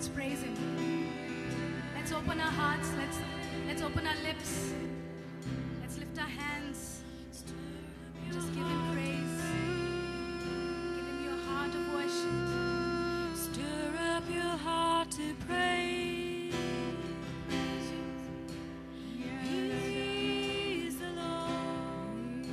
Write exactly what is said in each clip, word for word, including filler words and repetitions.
Let's praise Him. Let's open our hearts. Let's let's open our lips. Let's lift our hands. Just give Him praise. Give Him your heart of worship. Stir up your heart to praise. He's the Lord.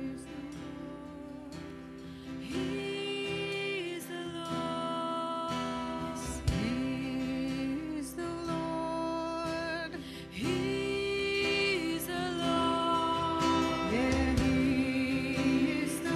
He's the Lord. He's the Lord. He's the Lord. Yeah, He is the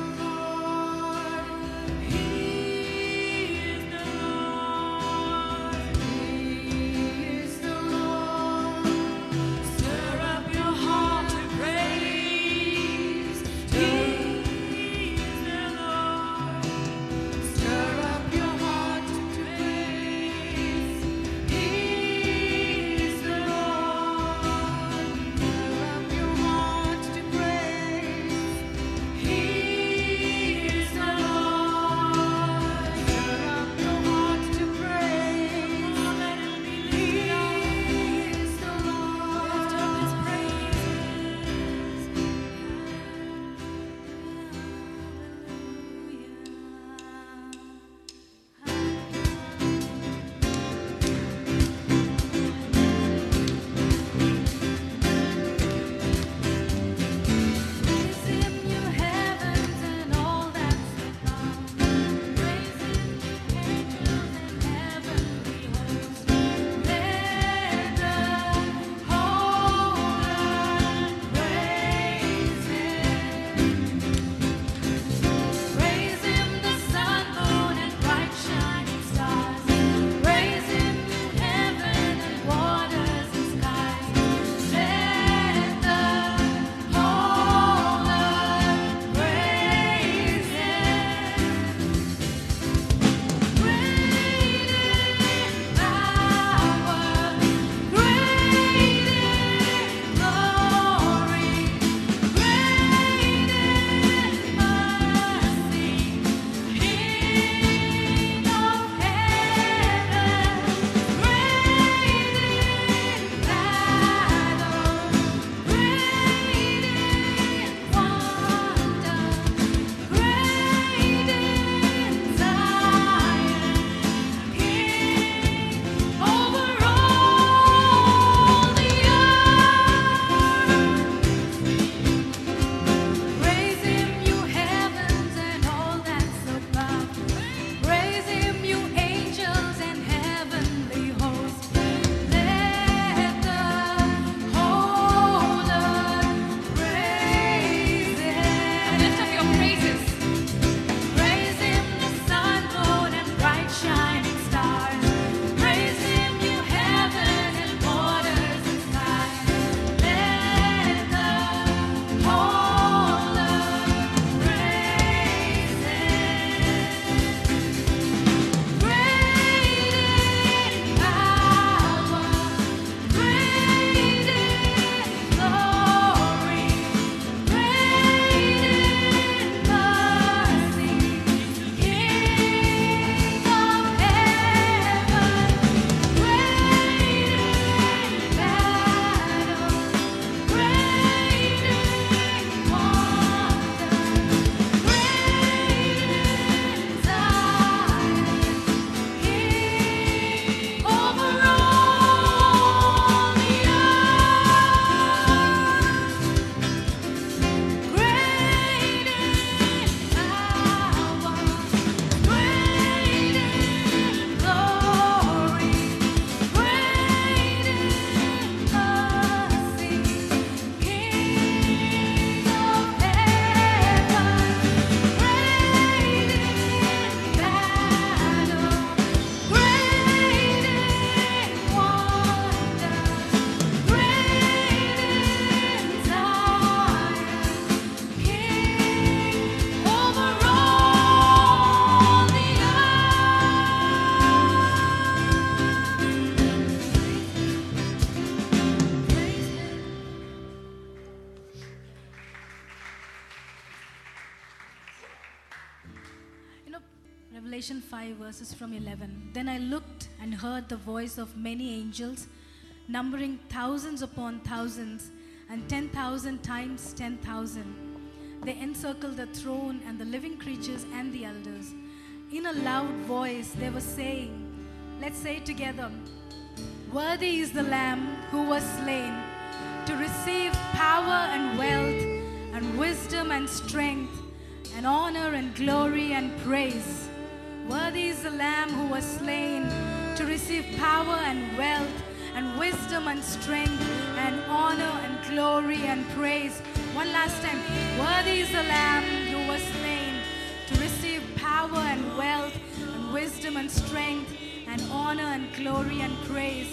Revelation five, verses from eleven. Then I looked and heard the voice of many angels, numbering thousands upon thousands, and ten thousand times ten thousand. They encircled the throne and the living creatures and the elders. In a loud voice, they were saying, let's say it together, worthy is the Lamb who was slain to receive power and wealth and wisdom and strength and honor and glory and praise. Worthy is the Lamb who was slain to receive power and wealth and wisdom and strength and honor and glory and praise. One last time. Worthy is the Lamb who was slain to receive power and wealth and wisdom and strength and honor and glory and praise.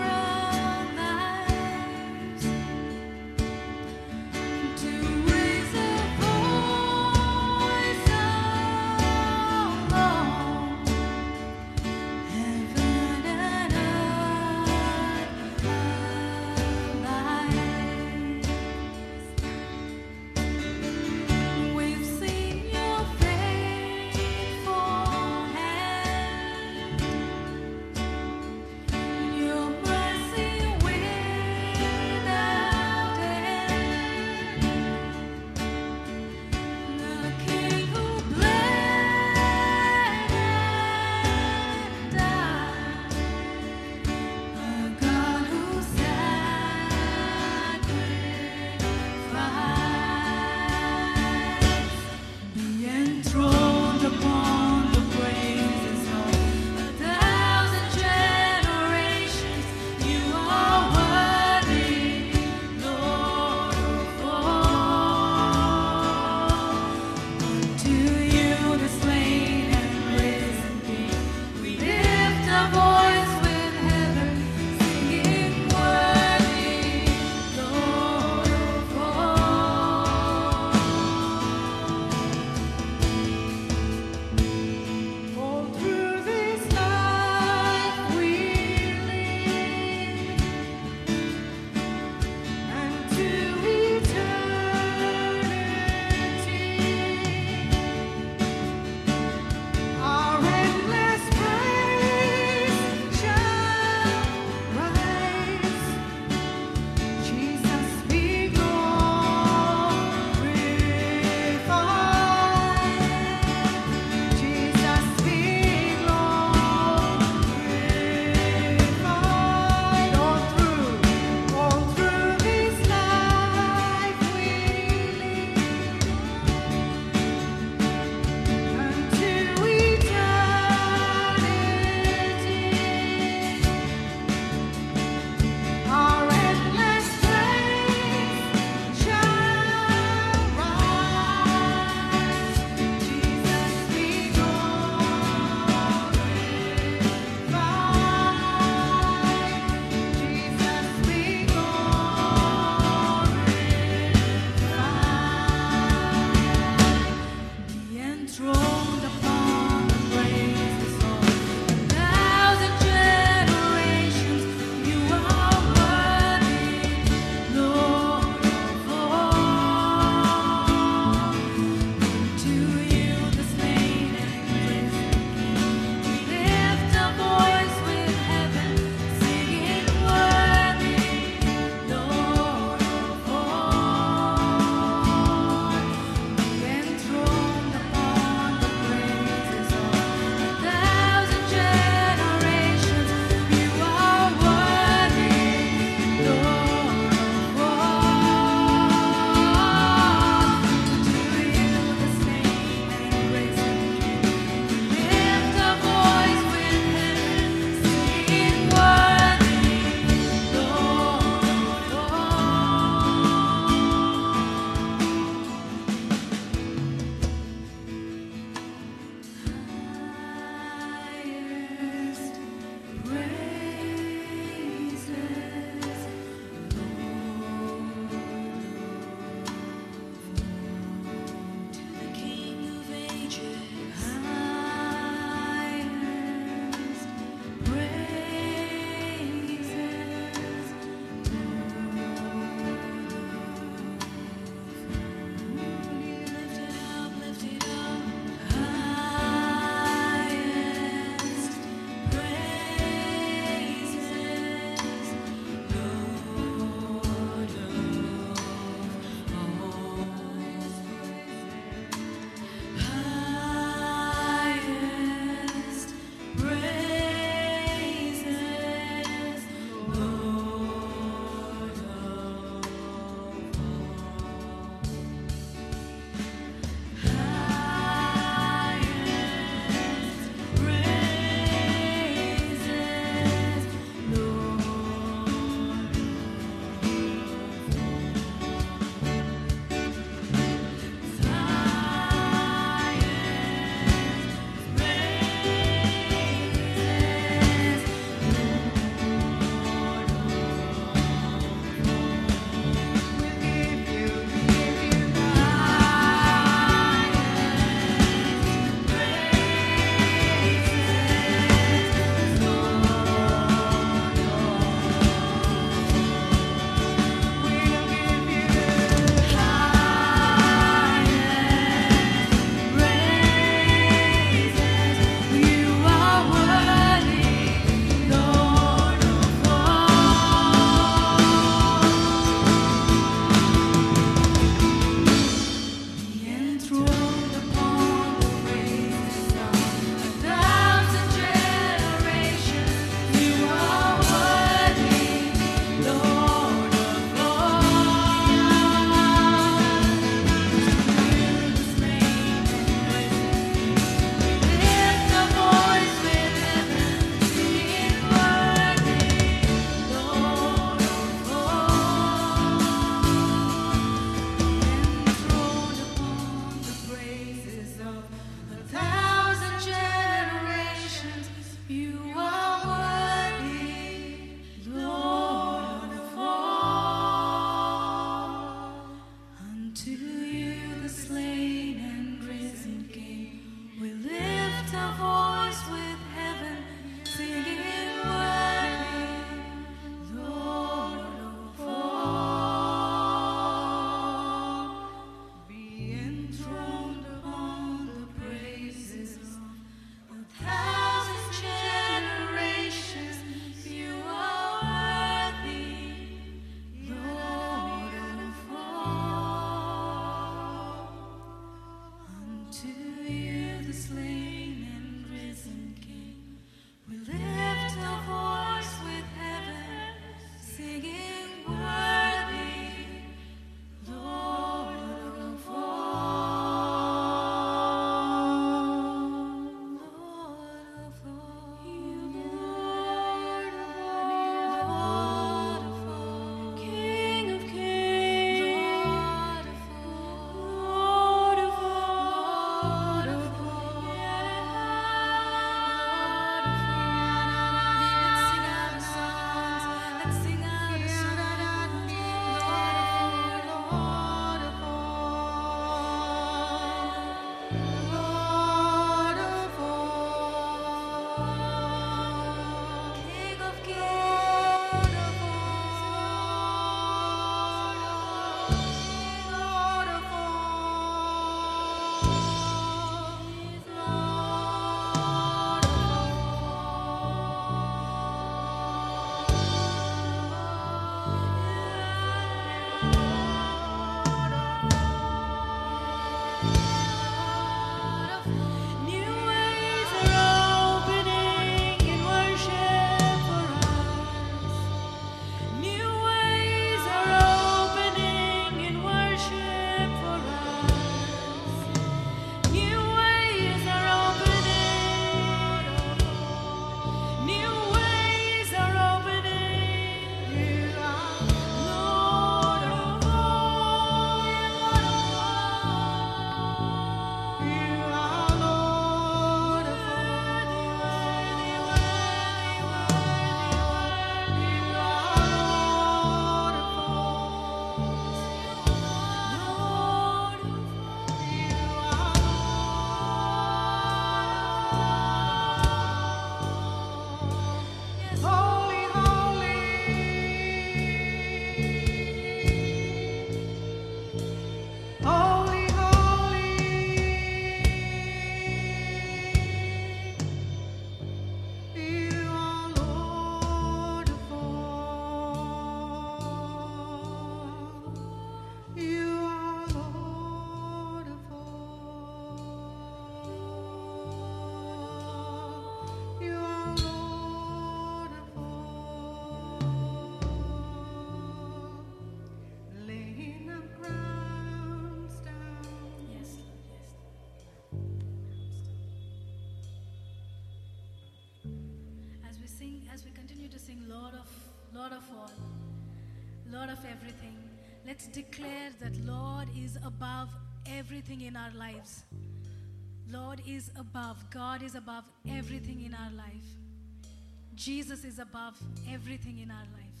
as we continue to sing Lord of, Lord of all, Lord of everything, let's declare that Lord is above everything in our lives. Lord is above. God is above everything in our life. Jesus is above everything in our life.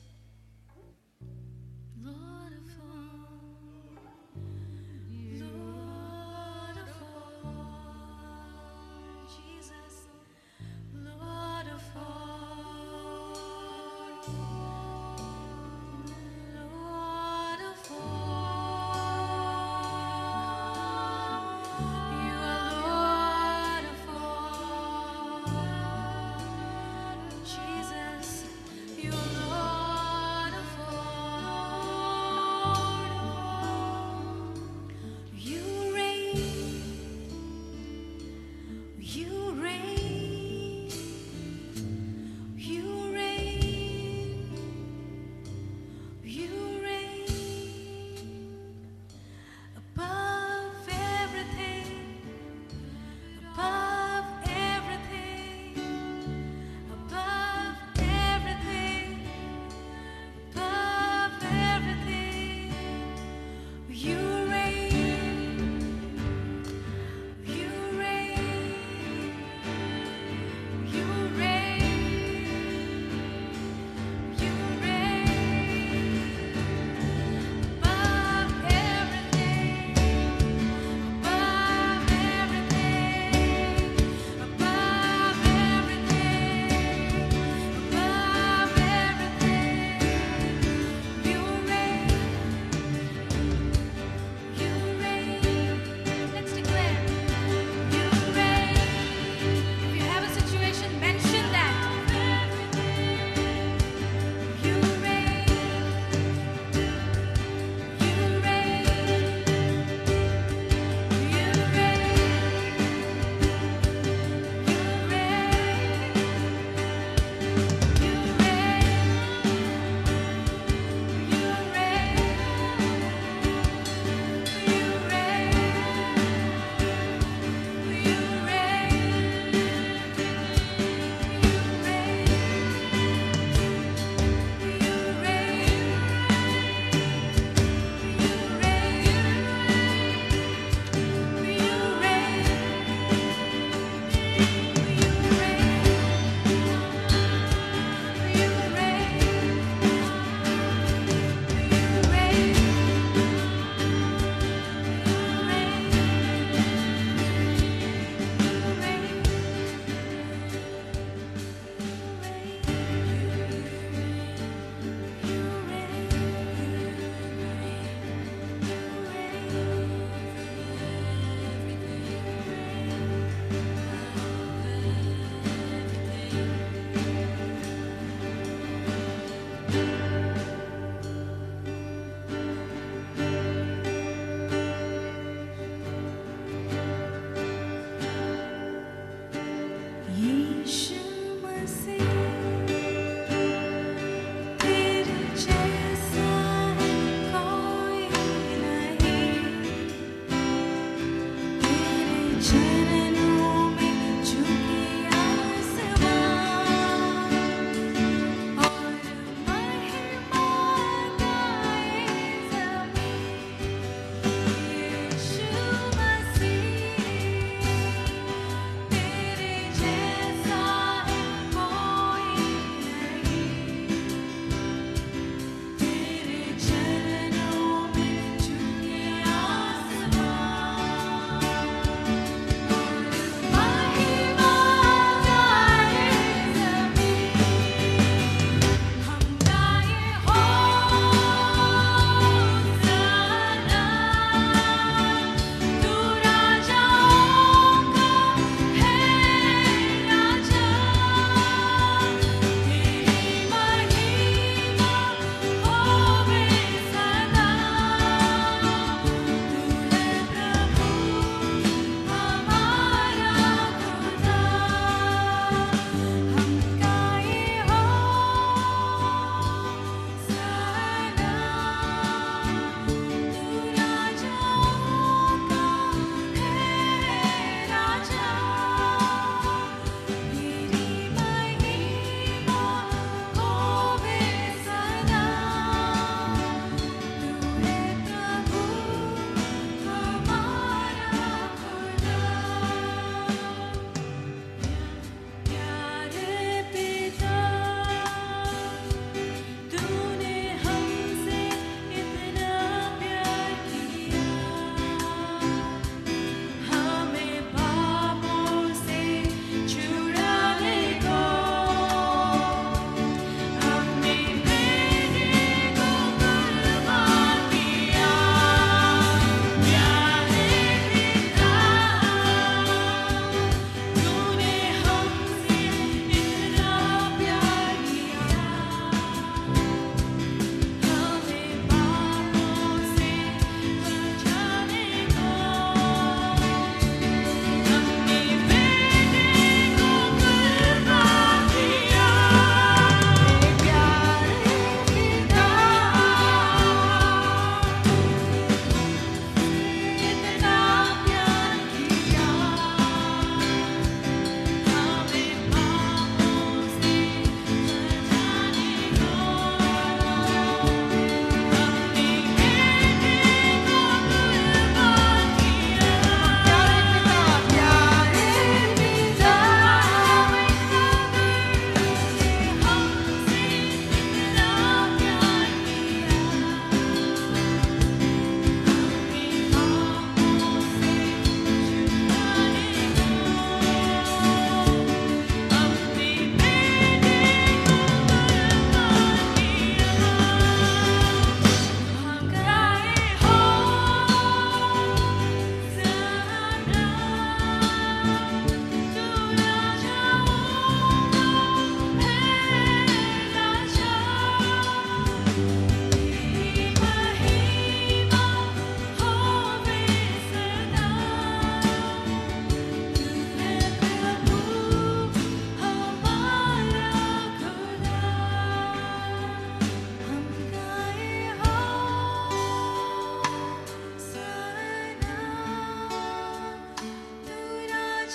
Lord of all, Lord of all, Jesus, Lord of all, Lord of all, you are Lord of all, Jesus, you are Lord of all.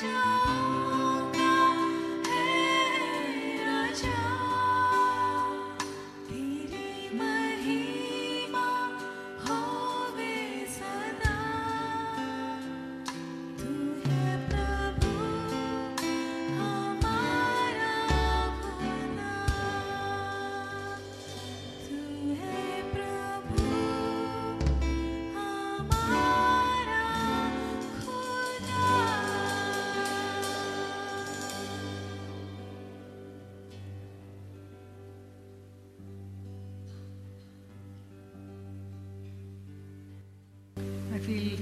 जाऊंगा हे राजा तेरी महिमा होवे सदा तू है प्रभु हमारा खुदा तू है प्रभु हमारा खुदा I feel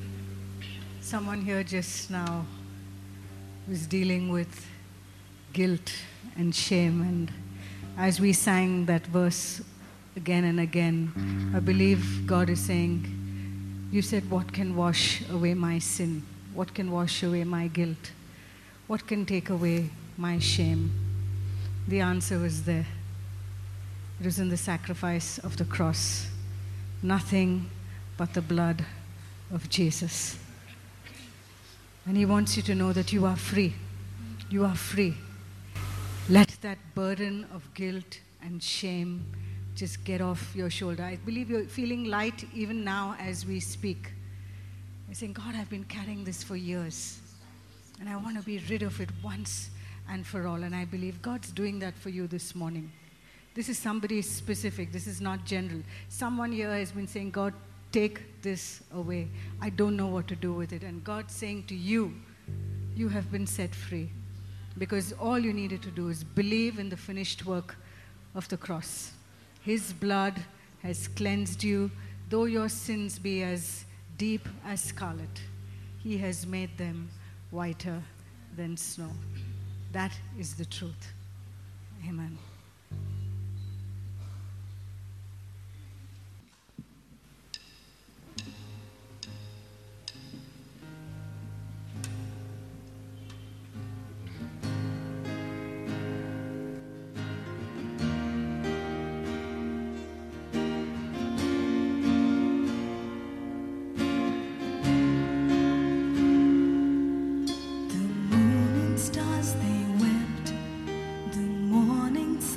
someone here just now was dealing with guilt and shame, and as we sang that verse again and again, I believe God is saying, you said, what can wash away my sin? What can wash away my guilt? What can take away my shame? The answer was there. It was in the sacrifice of the cross. Nothing but the blood of Jesus. And He wants you to know that you are free. You are free. Let that burden of guilt and shame just get off your shoulder. I believe you're feeling light even now as we speak. You're saying, God, I've been carrying this for years, and I want to be rid of it once and for all. And I believe God's doing that for you this morning. This is somebody specific. This is not general. Someone here has been saying, God, take this away. I don't know what to do with it. And God's saying to you, you have been set free. Because all you needed to do is believe in the finished work of the cross. His blood has cleansed you. Though your sins be as deep as scarlet, He has made them whiter than snow. That is the truth. Amen. The moon and stars they wept, the morning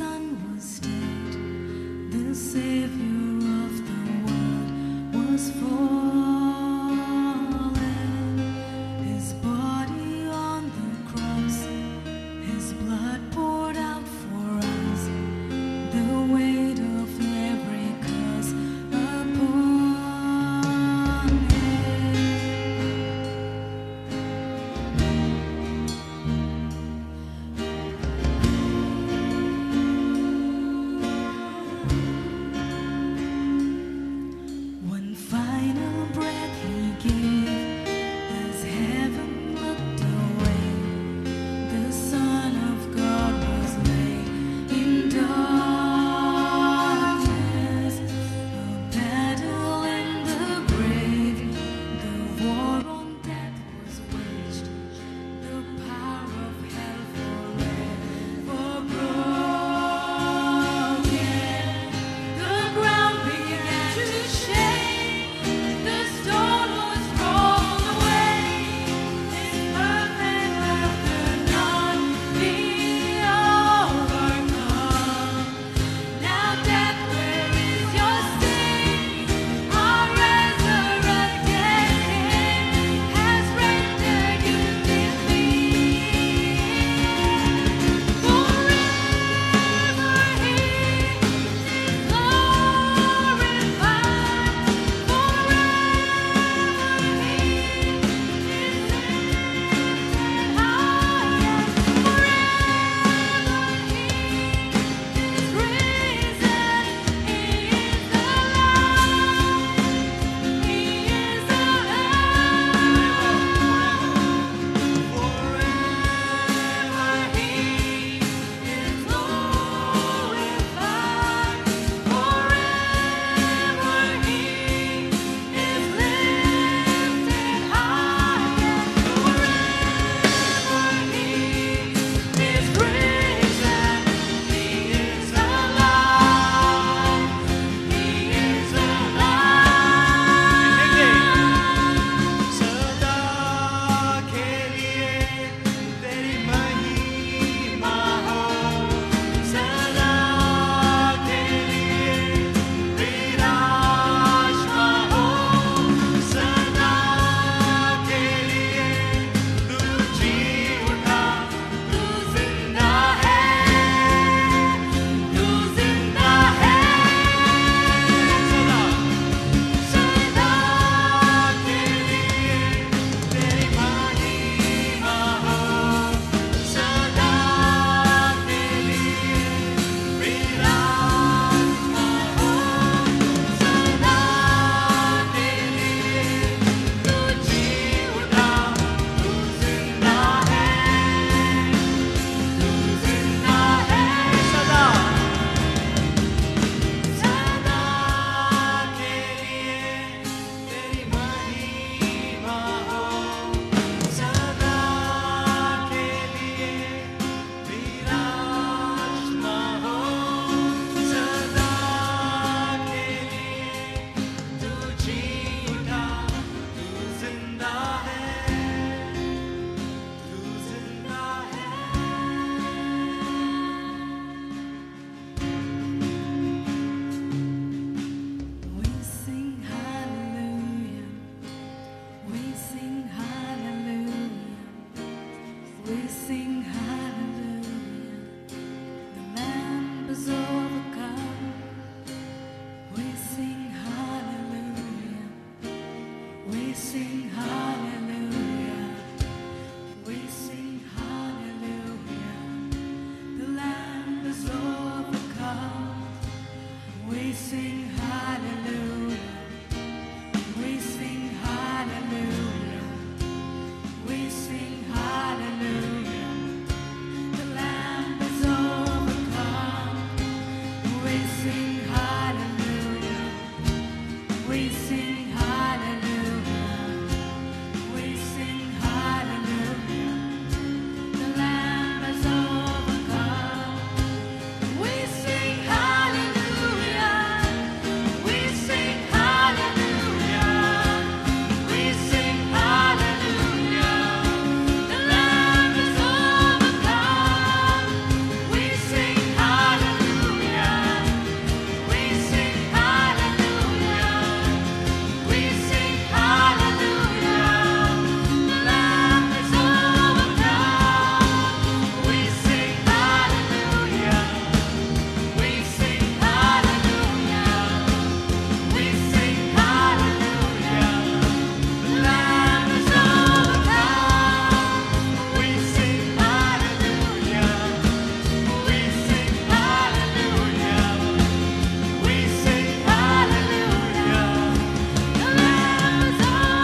We sing hallelujah. The Lamb is overcome. We sing hallelujah. We sing hallelujah. We sing hallelujah. The Lamb is overcome. We sing hallelujah. We sing hallelujah. We sing hallelujah. The Lamb is overcome. We sing hallelujah. We sing hallelujah. We sing hallelujah. The Lamb is overcome. We sing hallelujah. We sing hallelujah. We sing hallelujah. The Lamb is overcome. We sing hallelujah. We sing hallelujah. We sing hallelujah. The Lamb is overcome. We sing hallelujah. We sing hallelujah. We sing hallelujah. The Lamb is overcome. We sing hallelujah. We sing hallelujah. We sing hallelujah. The Lamb is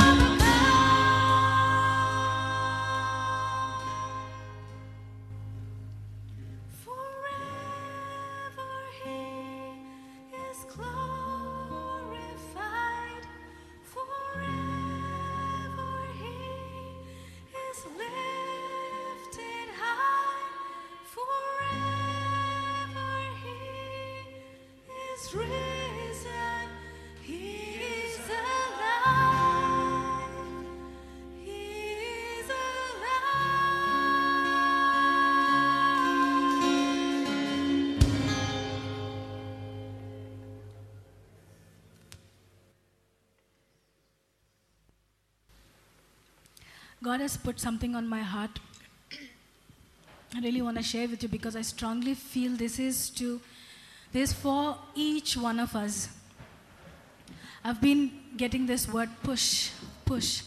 overcome. Forever He is glorified. Forever He is lifted high. Forever He is risen. He is alive. He is alive. God has put something on my heart. I really want to share with you because I strongly feel this is to this for each one of us. I've been getting this word push, push.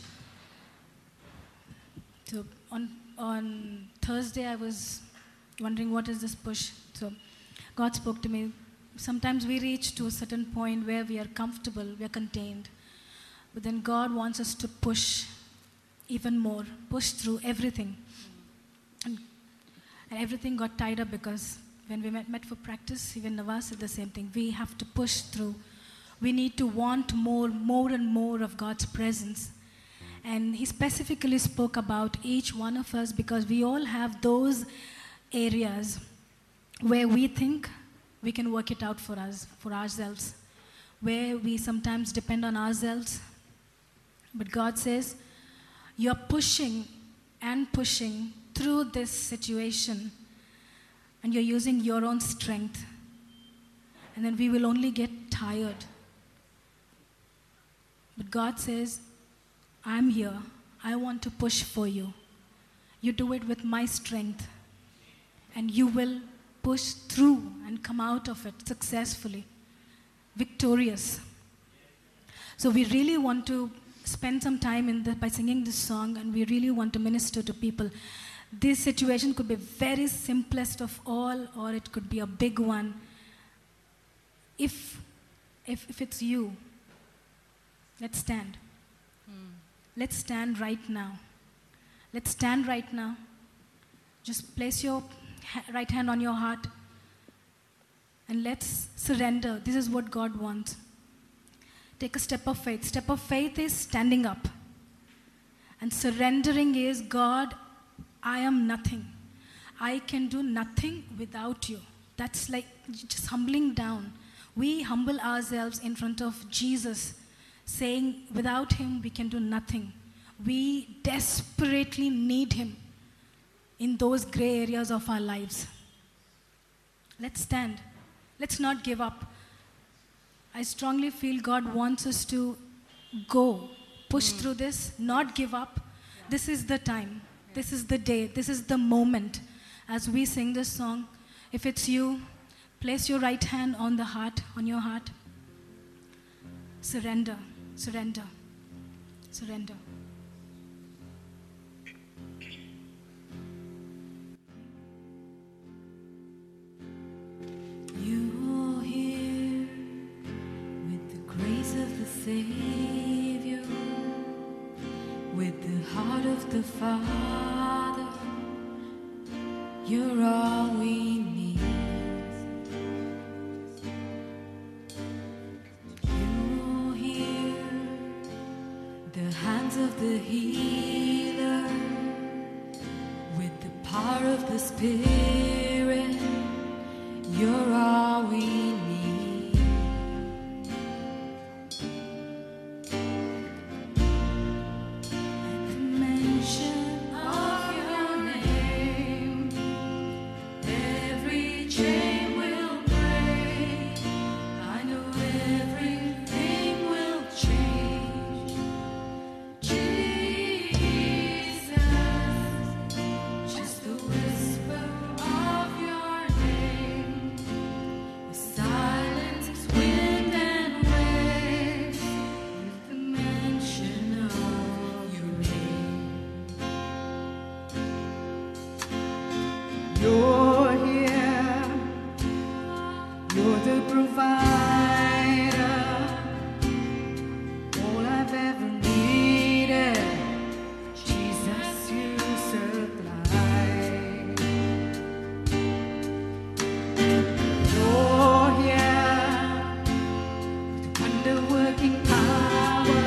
So on on Thursday I was wondering what is this push. So God spoke to me. Sometimes we reach to a certain point where we are comfortable, we are contained. But then God wants us to push even more, push through everything. And, and everything got tied up because when we met, met for practice, even Nawaz said the same thing. We have to push through. We need to want more, more and more of God's presence. And he specifically spoke about each one of us because we all have those areas where we think we can work it out for us, for ourselves, where we sometimes depend on ourselves. But God says, you're pushing and pushing through this situation and you're using your own strength. And then we will only get tired. But God says, I'm here. I want to push for you. You do it with my strength. And you will push through and come out of it successfully, victorious. So we really want to spend some time in the, by singing this song, and we really want to minister to people. This situation could be very simplest of all, or it could be a big one. If, if, if it's you, let's stand. Let's stand right now. Let's stand right now. Just place your ha- right hand on your heart and let's surrender. This is what God wants. Take a step of faith. Step of faith is standing up. And surrendering is, God, I am nothing. I can do nothing without you. That's like just humbling down. We humble ourselves in front of Jesus, saying, without him, we can do nothing. We desperately need him in those gray areas of our lives. Let's stand. Let's not give up. I strongly feel God wants us to go, push mm. through this, not give up. This is the time. This is the day, this is the moment. As we sing this song, if it's you, place your right hand on the heart, on your heart. Surrender, surrender, surrender. You're here with the grace of the Savior, with the heart of the Father. You're all we need. You're here, the hands of the healer, with the power of the Spirit. You're all we need. At the mention of your name, every chain will break. I know everything will change. Jesus, just the whisper of your name. Silence, wind and waves, with the mention of your name. You're here, you're the provider, all I've ever needed, Jesus, you supply. You're here, with wonder-working power,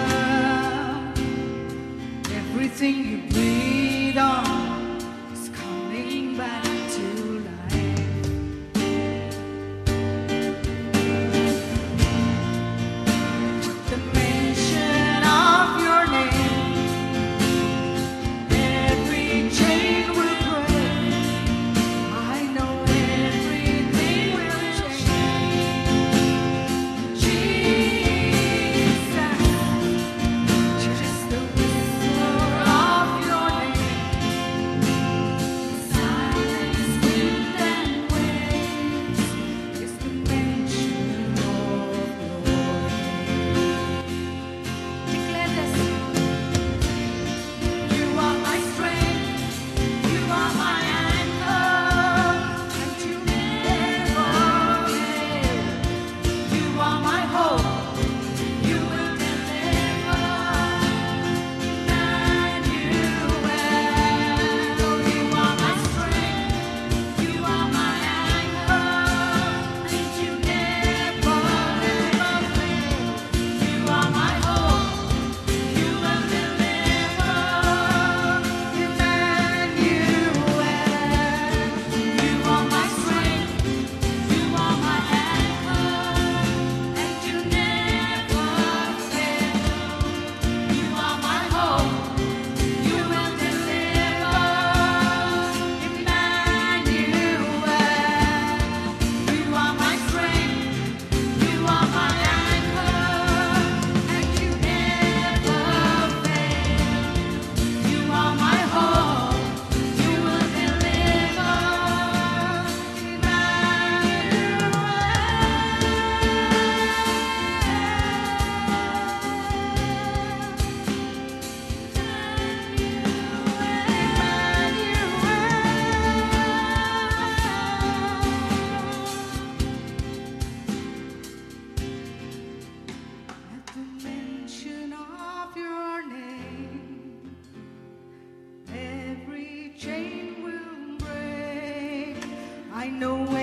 everything you breathe on is coming back to life. The mention of your name, every chain will break. I know everything will change. Jesus, just the whisper of your name. Silence, wind and waves, is the mention of your name. Declare this. You are my strength, you are my anchor, and you never fail. You are my hope, you will deliver. Emmanuel, you are my strength, you are my anchor, and you never fail. You are my hope, you will deliver. You are my strength, you are my anchor, and you never fail. You are my hope, you will deliver. Emmanuel, you are my strength, you are my anchor, and you never fail. You are my hope, you will deliver. At the mention of your name, every chain will break. I know